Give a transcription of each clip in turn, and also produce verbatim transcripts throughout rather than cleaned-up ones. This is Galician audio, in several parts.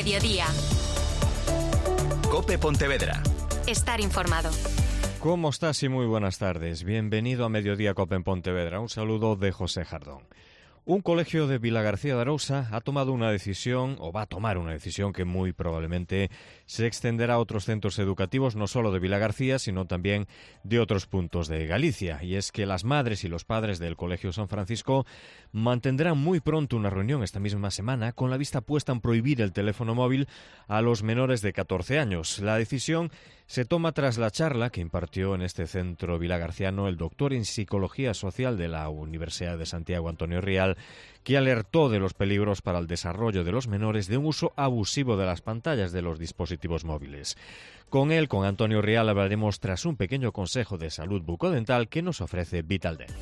Mediodía. COPE Pontevedra. Estar informado. ¿Cómo estás y muy buenas tardes? Bienvenido a Mediodía COPE en Pontevedra. Un saludo de José Jardón. Un colegio de Vilagarcía de Arousa ha tomado una decisión, o va a tomar una decisión que muy probablemente se extenderá a otros centros educativos, no solo de Vilagarcía, sino también de otros puntos de Galicia. Y es que las madres y los padres del Colegio San Francisco mantendrán muy pronto una reunión esta misma semana con la vista puesta en prohibir el teléfono móvil a los menores de catorce años. La decisión se toma tras la charla que impartió en este centro vilagarciano el doctor en Psicología Social de la Universidad de Santiago, Antonio Rial, que alertó de los peligros para el desarrollo de los menores de un uso abusivo de las pantallas de los dispositivos móviles. Con él, con Antonio Rial, hablaremos tras un pequeño consejo de salud bucodental que nos ofrece Vitaldent.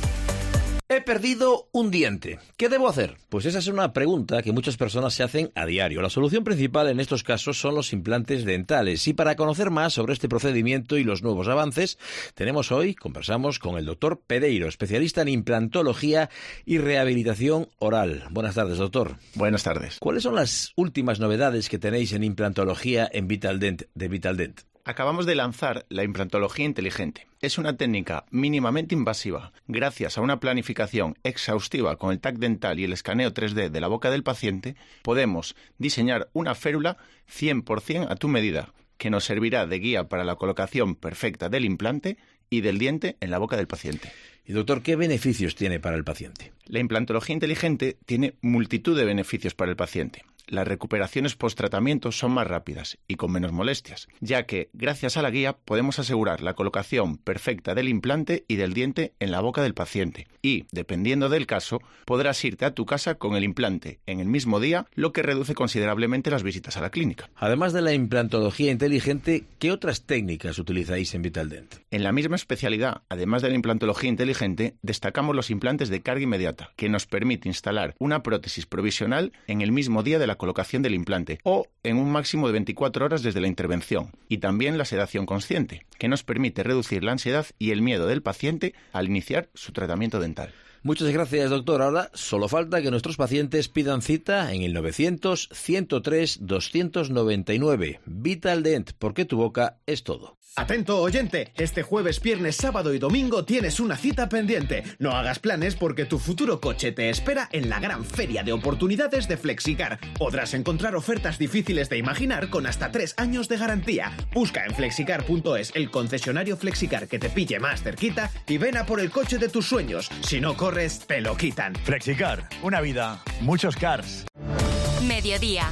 He perdido un diente. ¿Qué debo hacer? Pues esa es una pregunta que muchas personas se hacen a diario. La solución principal en estos casos son los implantes dentales. Y para conocer más sobre este procedimiento y los nuevos avances, tenemos hoy, conversamos con el doctor Pereiro, especialista en implantología y rehabilitación oral. Buenas tardes, doctor. Buenas tardes. ¿Cuáles son las últimas novedades que tenéis en implantología en Vitaldent, de Vitaldent? Acabamos de lanzar la implantología inteligente. Es una técnica mínimamente invasiva. Gracias a una planificación exhaustiva con el T A C dental y el escaneo tres D de la boca del paciente, podemos diseñar una férula cien por ciento a tu medida, que nos servirá de guía para la colocación perfecta del implante y del diente en la boca del paciente. Y doctor, ¿qué beneficios tiene para el paciente? La implantología inteligente tiene multitud de beneficios para el paciente. Las recuperaciones post-tratamiento son más rápidas y con menos molestias, ya que, gracias a la guía, podemos asegurar la colocación perfecta del implante y del diente en la boca del paciente. Y, dependiendo del caso, podrás irte a tu casa con el implante en el mismo día, lo que reduce considerablemente las visitas a la clínica. Además de la implantología inteligente, ¿qué otras técnicas utilizáis en Vitaldent? En la misma especialidad, además de la implantología inteligente, destacamos los implantes de carga inmediata, que nos permite instalar una prótesis provisional en el mismo día de la colocación del implante o en un máximo de veinticuatro horas desde la intervención, y también la sedación consciente, que nos permite reducir la ansiedad y el miedo del paciente al iniciar su tratamiento dental. Muchas gracias, doctor. Ahora solo falta que nuestros pacientes pidan cita en el novecientos, ciento tres, doscientos noventa y nueve. Vitaldent, porque tu boca es todo. Atento oyente, este jueves, viernes, sábado y domingo tienes una cita pendiente. No hagas planes porque tu futuro coche te espera en la gran feria de oportunidades de Flexicar. Podrás encontrar ofertas difíciles de imaginar con hasta tres años de garantía. Busca en flexicar punto es el concesionario Flexicar que te pille más cerquita y ven a por el coche de tus sueños. Si no corres, te lo quitan. Flexicar, una vida, muchos cars. Mediodía.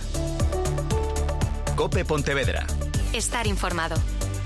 COPE Pontevedra. Estar informado.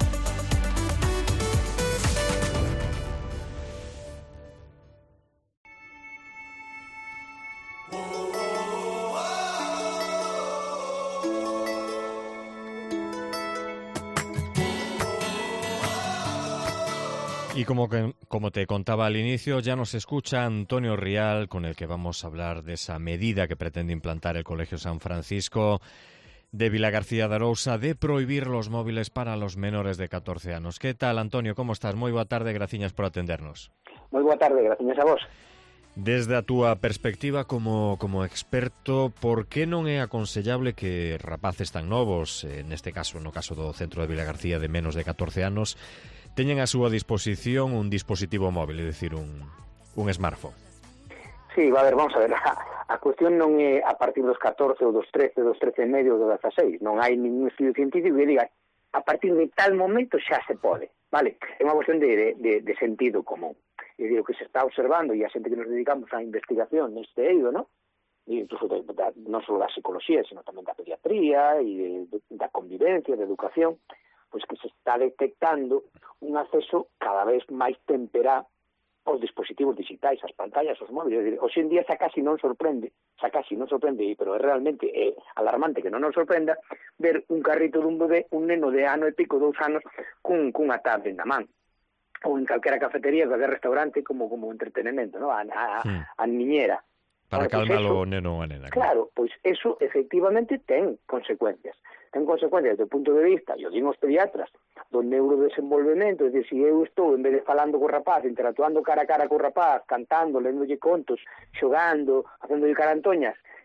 Y como, que, como te contaba al inicio, ya nos escucha Antonio Rial, con el que vamos a hablar de esa medida que pretende implantar el Colegio San Francisco de Vilagarcía de Arousa de prohibir los móviles para los menores de catorce anos. ¿Qué tal, Antonio? ¿Cómo estás? Moi boa tarde, graciñas por atendernos. Moi boa tarde, graciñas a vos. Desde a túa perspectiva como, como experto, por que non é aconsellable que rapaces tan novos, neste caso, no caso do centro de Vilagarcía de menos de catorce anos, teñen a súa disposición un dispositivo móvil, é dicir, un, un smartphone? Sí, a ver, vamos a ver, a, a cuestión non é a partir dos catorce ou dos trece, dos trece e medio ou dos dezaseis, non hai ningún estudio científico que diga a partir de tal momento xa se pode, vale? É unha cuestión de, de, de sentido común. É dicir, o que se está observando e a xente que nos dedicamos á investigación neste eido, non? E incluso de, de, non só da psicología, sino tamén da pediatría e de, da convivencia, de educación, pois que se está detectando un acceso cada vez máis temperá aos dispositivos digitais, as pantallas, os móviles. Hoxe en día xa casi non sorprende, xa casi non sorprende, pero é realmente é alarmante que non nos sorprenda ver un carrito dun bebé, un neno de ano e pico, dous anos, cun, cunha tablet na man. Ou en calquera cafetería, calquera restaurante, como como entretenimento, ¿no? A, a, sí. a niñera. Para bueno, calmar pues o neno ou a nena. Claro, pois pues eso efectivamente ten consecuencias. Ten consecuencias desde o punto de vista, e o din os pediatras, do neurodesenvolvemento, é dicir, se eu estou, en vez de falando co rapaz, interactuando cara a cara co rapaz, cantando, lendolle contos, xogando, facéndolle carantoñas,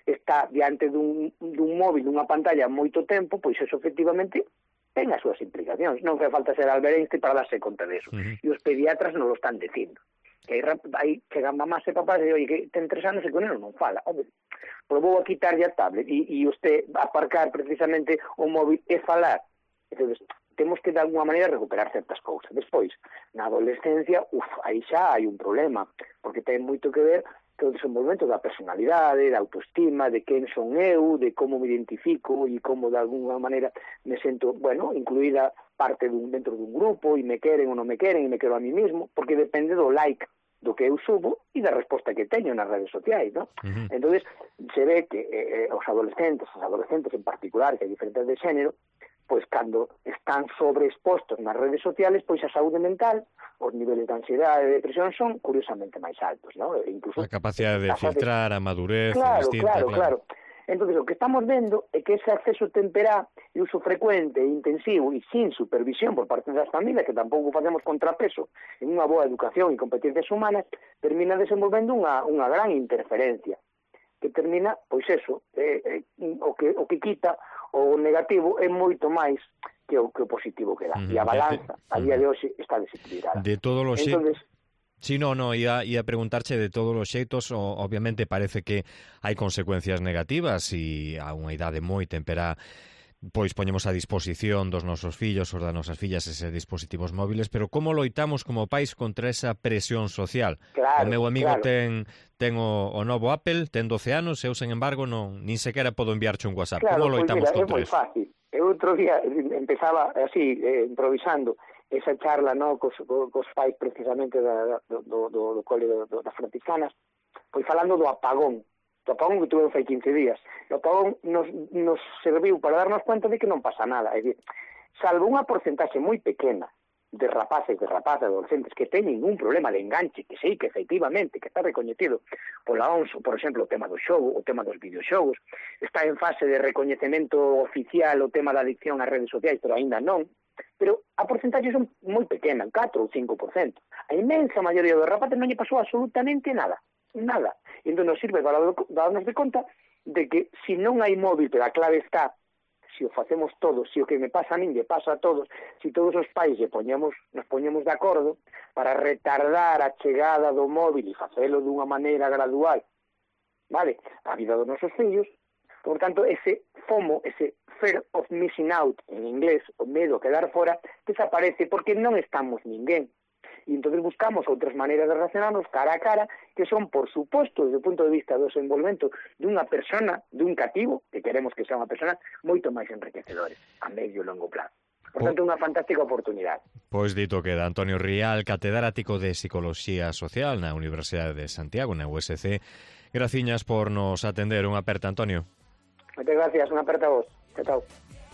está diante dun, dun móvil, dunha pantalla moito tempo, pois eso efectivamente ten as súas implicacións. Non fai falta ser Albert Einstein para darse conta de eso. Uh-huh. E os pediatras non lo están dicindo. Que hai, hai chegan mamás e papás e oi, que ten tres anos e con ele non fala. Hombre, probou a quitarlle a tablet e, e usted aparcar precisamente o móvil e falar. Entonces, temos que de alguma maneira recuperar certas cousas. Despois, na adolescencia, uf, aí xa hai un problema, porque ten moito que ver que o desenvolvemento da personalidade, da autoestima, de quen son eu, de como me identifico e como de alguna maneira me sento, bueno, incluída parte dun, dentro dun grupo e me queren ou non me queren e me quero a mí mismo, porque depende do like do que eu subo e da resposta que teño nas redes sociais, ¿no? Uh-huh. Entonces se ve que eh, os adolescentes, os adolescentes en particular, que hai diferentes de xénero, pois cando están sobreexpostos nas redes sociales, pois a saúde mental, os niveles de ansiedade e de depresión son curiosamente máis altos, ¿no? E incluso a capacidade de filtrar, de... a madurez, claro, distinta, claro, claro, claro. Entonces, o que estamos vendo é que ese acceso temperá e uso frecuente e intensivo e sin supervisión por parte das familias, que tampouco facemos contrapeso en unha boa educación e competencias humanas, termina desenvolvendo unha, unha gran interferencia que termina, pois eso, eh, eh, o que o que quita o negativo é moito máis que o, que o positivo que dá. Uh-huh. E a balanza, a día de hoxe, está desequilibrada. De todos os Entonces, Sí, no, no, ia, ia preguntarche de todos os xeitos, o, obviamente parece que hai consecuencias negativas e a unha idade moi temperá, pois poñemos a disposición dos nosos fillos ou das nosas fillas eses dispositivos móviles, pero como loitamos como pais contra esa presión social? Claro, o meu amigo claro. ten ten o, o novo Apple, ten doce anos, eu, sen embargo, non, nin sequera podo enviarche un WhatsApp. Claro, como loitamos pues mira, contra é moi eso? fácil. Eu outro día empezaba así, eh, improvisando, esa charla, no, cos, cos pais precisamente da, do, do, do, do cole do, do, das franciscanas, pois falando do apagón, do apagón que tuve fai quince días. O apagón nos, nos serviu para darnos cuenta de que non pasa nada. É dicir, salvo unha porcentaxe moi pequena de rapaces, de rapazas, de adolescentes que teñen un problema de enganche, que sí, que efectivamente, que está recoñecido pola O M S, por exemplo, o tema do xogo, o tema dos videoxogos, está en fase de recoñecemento oficial o tema da adicción ás redes sociais, pero aínda non, pero a porcentaxe son moi pequena, catro ou cinco por cento. A inmensa maioría dos rapaces non lle pasou absolutamente nada, nada. E entón nos sirve para darnos de conta de que se non hai móvil, pero a clave está, se o facemos todos, se o que me pasa a min lle pasa a todos, se todos os pais lle poñemos, nos poñemos de acordo para retardar a chegada do móvil e facelo dunha maneira gradual, vale, a vida dos nosos fillos. Por tanto, ese FOMO, ese fear of missing out, en inglés, o medo a quedar fora, desaparece porque non estamos ninguén. E entón buscamos outras maneiras de relacionarnos cara a cara, que son, por suposto, desde o punto de vista do desenvolvemento dunha persona, dun cativo, que queremos que sea unha persona, moito máis enriquecedores, a medio e longo plazo. Por tanto, unha fantástica oportunidade. Pois dito queda. Antonio Rial, catedrático de Psicoloxía Social na Universidade de Santiago, na U S C. Graciñas por nos atender. Unha aperta, Antonio. Moitas gracias, unha aperta a vos. Chao, chao.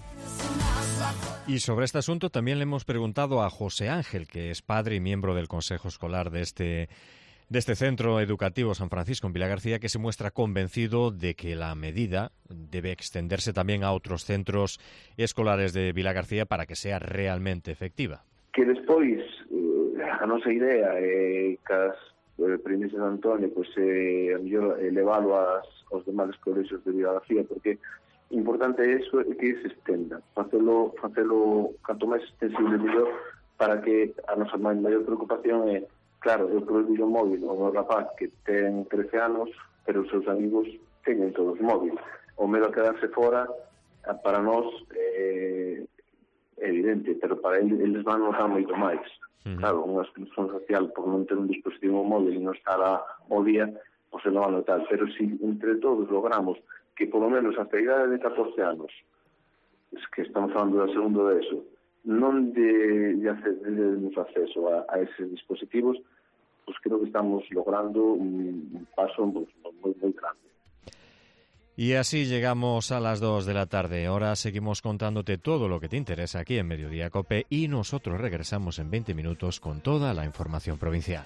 Y sobre este asunto también le hemos preguntado a José Ángel, que es padre y miembro del Consejo Escolar de este, de este Centro Educativo San Francisco en Vilagarcía, que se muestra convencido de que la medida debe extenderse también a otros centros escolares de Vilagarcía para que sea realmente efectiva. Que despois, a nosa idea é que as premisas de Antonio pues, eh, a mellor elevado as, aos demais colexios de Vilagarcía, porque importante é iso, é que se estenda, facelo, facelo canto máis extensible mellor, para que a nosa maior preocupación é, claro, eu prohibido o móvil o meu rapaz que ten trece anos, pero os seus amigos teñen todos móvil. O medo a quedarse fora, para nós é evidente, pero para eles, eles van notar moito máis. Uh-huh. Claro, unha exclusión social por non ter un dispositivo móvil e non estar ao día, pois se non van notar, pero se si entre todos logramos que polo menos hasta a idade de catorce anos, que estamos falando da segundo de eso, non de, de, hacer, de darnos acceso a, a eses dispositivos, pues creo que estamos logrando un, un paso muy, muy, muy grande. Y así llegamos a las dos de la tarde. Ahora seguimos contándote todo lo que te interesa aquí en Mediodía Cope y nosotros regresamos en veinte minutos con toda la información provincial.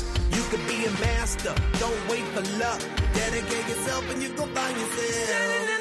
You could be a master, don't wait for luck. Dedicate yourself and you go find yourself.